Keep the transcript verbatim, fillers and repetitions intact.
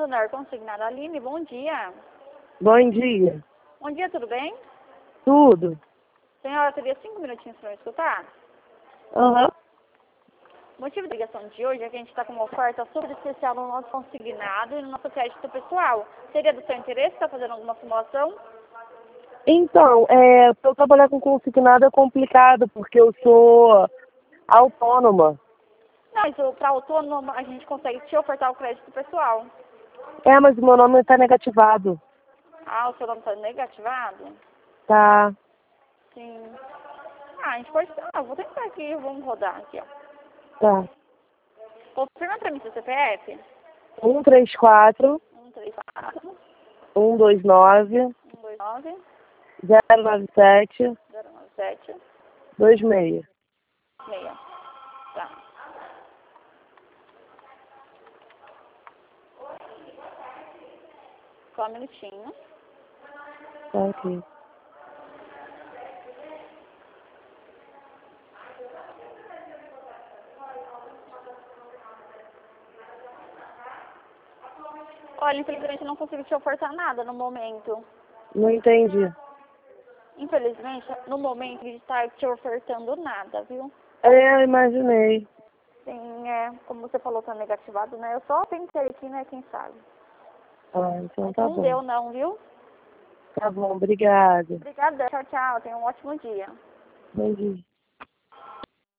Santander Consignado. Aline, bom dia. Bom dia. Bom dia, tudo bem? Tudo. Senhora, teria cinco minutinhos para me escutar? Aham. O motivo da ligação de hoje é que a gente está com uma oferta super especial no nosso consignado e no nosso crédito pessoal. Seria do seu interesse estar fazendo alguma simulação? Então, é, para eu trabalhar com consignado é complicado, porque eu sou autônoma. Não, mas para autônomo a gente consegue te ofertar o crédito pessoal. É, mas o meu nome está negativado. Ah, o seu nome está negativado? Tá. Sim. Ah, a gente pode... Ah, vou tentar aqui, vamos rodar aqui, ó. Tá. Confirma para mim seu C P F. um três quatro, um, três, quatro, um dois nove, um, dois, nove, zero nove sete, zero, nove, sete, dois seis. seis. Tá. Só um minutinho. Tá aqui. Olha, infelizmente eu não consigo te ofertar nada no momento. Não entendi. Infelizmente, no momento, a gente está te ofertando nada, viu? É, eu imaginei. Sim, é, como você falou, tá negativado, né? Eu só pensei aqui, né, quem sabe. Ah, então Mas tá não bom. deu não, viu? Tá bom, obrigada. Obrigada, tchau, tchau. Tenha um ótimo dia. Bom dia.